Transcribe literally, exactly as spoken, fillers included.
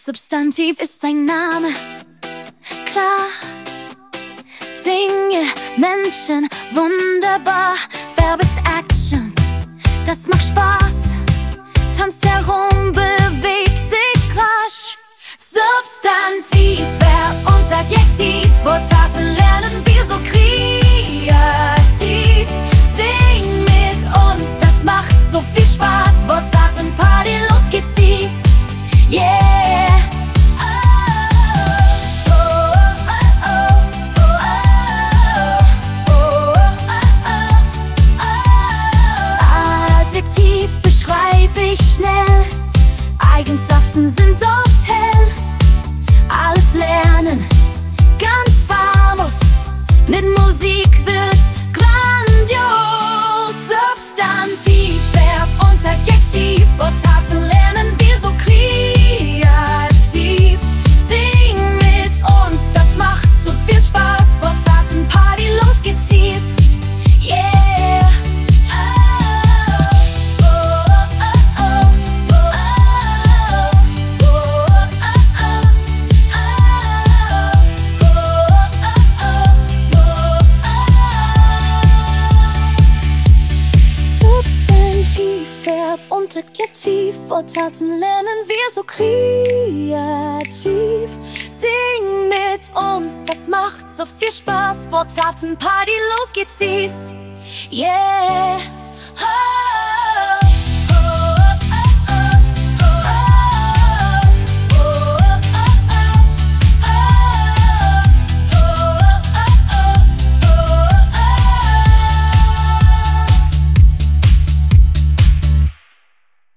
Substantiv ist ein Name, klar. Dinge, Menschen, wunderbar. Verb ist Action, das macht Spaß. Tanzt herum, bewegt sich rasch. Substantiv, Verb und Adjektiv. Wortarten lernen wir so kreativ. Sing mit uns, das macht so viel Spaß. Wortarten, Party, los geht's, dies. Yeah! Adjektiv beschreib ich schnell. Eigenschaften sind oft hell. Alles lernen, ganz famos. Mit Musik wird's grandios. Substantiv, Verb und Adjektiv. Wortarten lernen wir so kreativ. Sing mit uns, das macht so viel Spaß. Wortarten, Party, los geht's, hieß. Yeah! Substantiv, Verb und Adjektiv. Wortarten lernen wir so kreativ. Sing mit uns, das macht so viel Spaß. Wortarten, Party, los geht's, hieß. Yeah! Oh!